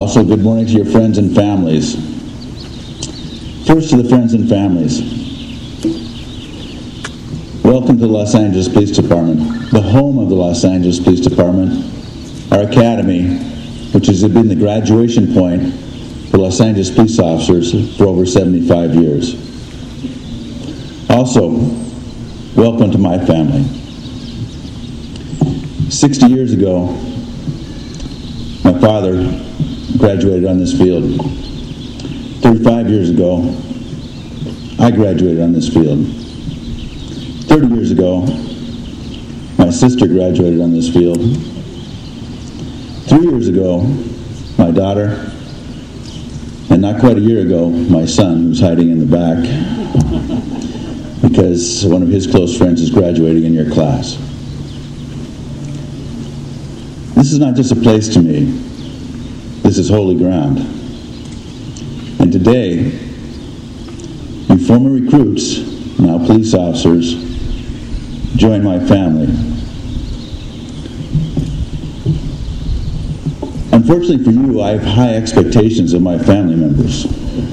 Also, good morning to your friends and families. First, to the friends and families. Welcome to the Los Angeles Police Department, the home of the Los Angeles Police Department, our academy, which has been the graduation point for Los Angeles police officers for over 75 years. Also, welcome to my family. 60 years ago, my father graduated on this field. 35 years ago, I graduated on this field. 30 years ago, my sister graduated on this field. 3 years ago, my daughter, and not quite a year ago, my son, who's hiding in the back because one of his close friends is graduating in your class. This is not just a place to me. This is holy ground. And today, you former recruits, now police officers, join my family. Unfortunately for you, I have high expectations of my family members.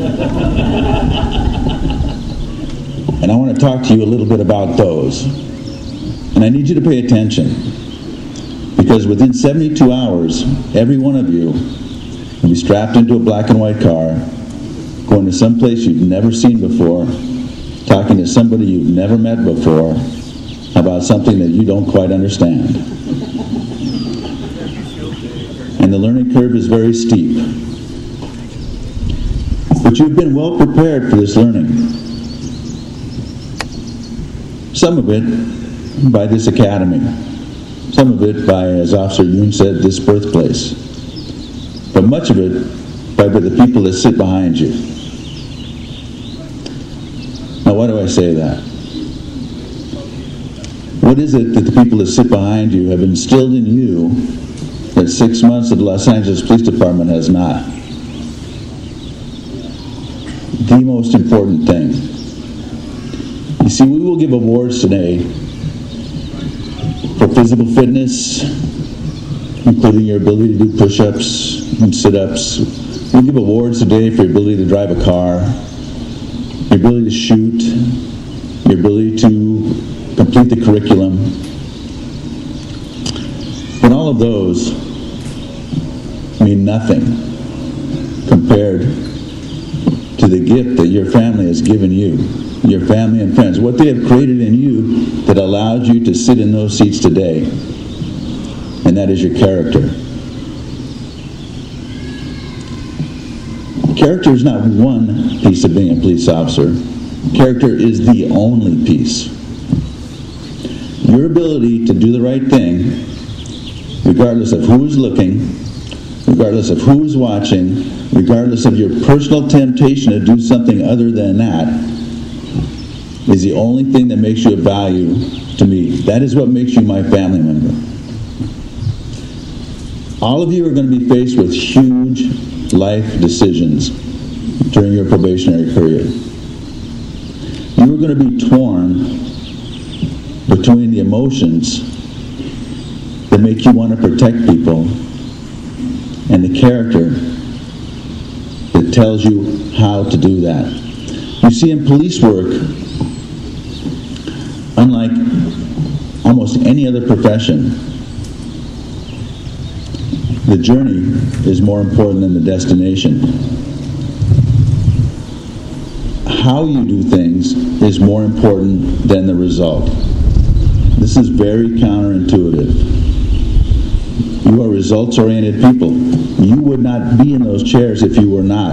And I want to talk to you a little bit about those. And I need you to pay attention, because within 72 hours, every one of you will be strapped into a black and white car, going to some place you've never seen before, talking to somebody you've never met before about something that you don't quite understand. And the learning curve is very steep. But you've been well prepared for this learning. Some of it by this academy. Some of it by, as Officer Yoon said, this birthplace. But much of it by the people that sit behind you. Now, why do I say that? What is it that the people that sit behind you have instilled in you that 6 months of the Los Angeles Police Department has not? The most important thing. You see, we will give awards today for physical fitness, including your ability to do push-ups and sit-ups. We'll give awards today for your ability to drive a car, your ability to shoot, your ability to complete the curriculum. But all of those mean nothing compared to the gift that your family has given you, your family and friends, what they have created in you that allowed you to sit in those seats today, and that is your character. Character is not one piece of being a police officer. Character is the only piece. Your ability to do the right thing, regardless of who is looking, regardless of who is watching, regardless of your personal temptation to do something other than that, is the only thing that makes you of value to me. That is what makes you my family member. All of you are going to be faced with huge life decisions during your probationary period. You are going to be torn between the emotions that make you want to protect people and the character that tells you how to do that. You see, in police work, unlike almost any other profession, the journey is more important than the destination. How you do things is more important than the result. This is very counterintuitive. You are results-oriented people. You would not be in those chairs if you were not.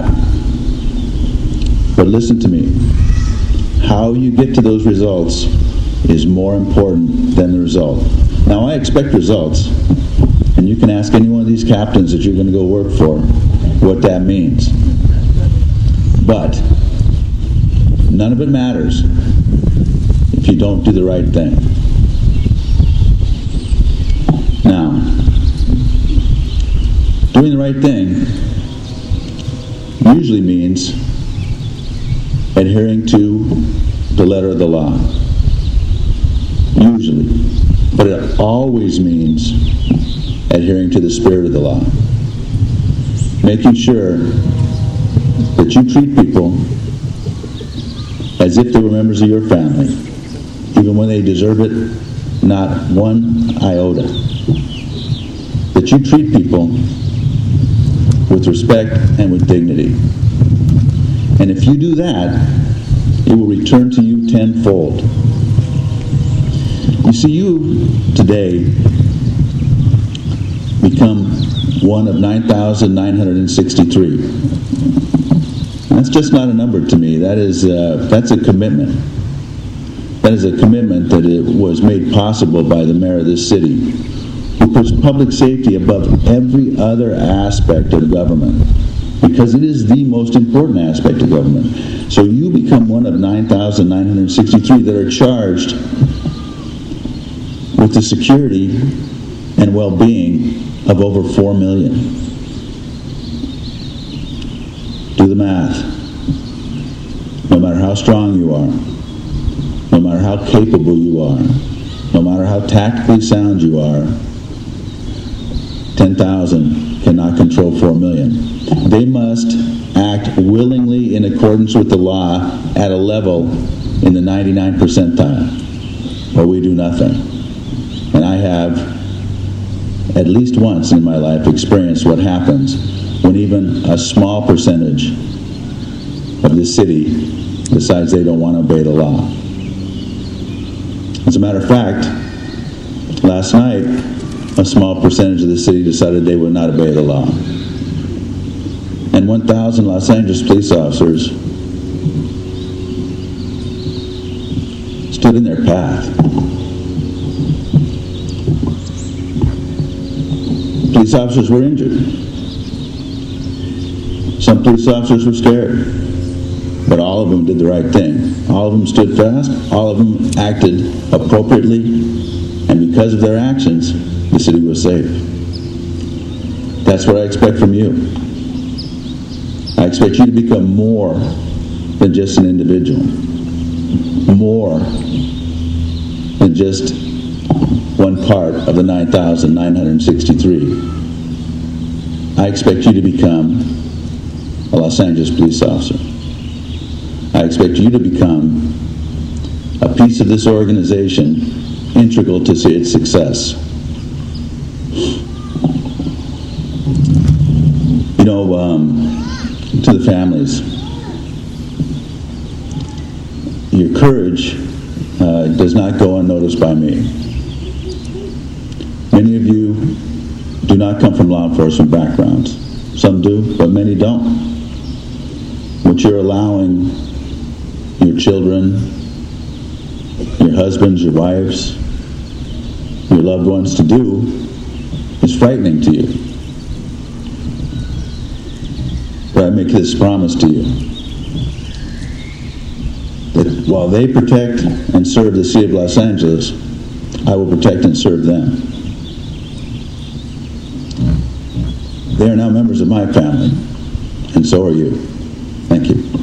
But listen to me. How you get to those results is more important than the result. Now, I expect results. And you can ask any one of these captains that you're going to go work for what that means. But none of it matters if you don't do the right thing. Now, doing the right thing usually means adhering to the letter of the law. Usually. But it always means adhering to the spirit of the law. making sure that you treat people as if they were members of your family, even when they deserve it, not one iota. That you treat people with respect and with dignity. And if you do that, it will return to you tenfold. You see, you today become one of 9,963. That's just not a number to me. That's a commitment. That is a commitment that it was made possible by the mayor of this city, who puts public safety above every other aspect of government, because it is the most important aspect of government. So you become one of 9,963 that are charged with the security and well-being of over 4 million. Do the math. No matter how strong you are, no matter how capable you are, no matter how tactically sound you are, 10,000 cannot control 4 million. They must act willingly in accordance with the law at a level in the 99th percentile, or we do nothing. And I have, at least once in my life, experienced what happens when even a small percentage of this city decides they don't want to obey the law. As a matter of fact, last night, a small percentage of the city decided they would not obey the law. And 1,000 Los Angeles police officers stood in their path. Police officers were injured. Some police officers were scared. But all of them did the right thing. All of them stood fast. All of them acted appropriately. And because of their actions, the city was safe. That's what I expect from you. I expect you to become more than just an individual. More than just one part of the 9,963. I expect you to become a Los Angeles police officer. I expect you to become a piece of this organization integral to see its success. You know, to the families, your courage does not go unnoticed by me. Many of you do not come from law enforcement backgrounds. Some do, but many don't. What you're allowing your children, your husbands, your wives, your loved ones to do is frightening to you. But I make this promise to you, that while they protect and serve the city of Los Angeles, I will protect and serve them. They are now members of my family, and so are you. Thank you.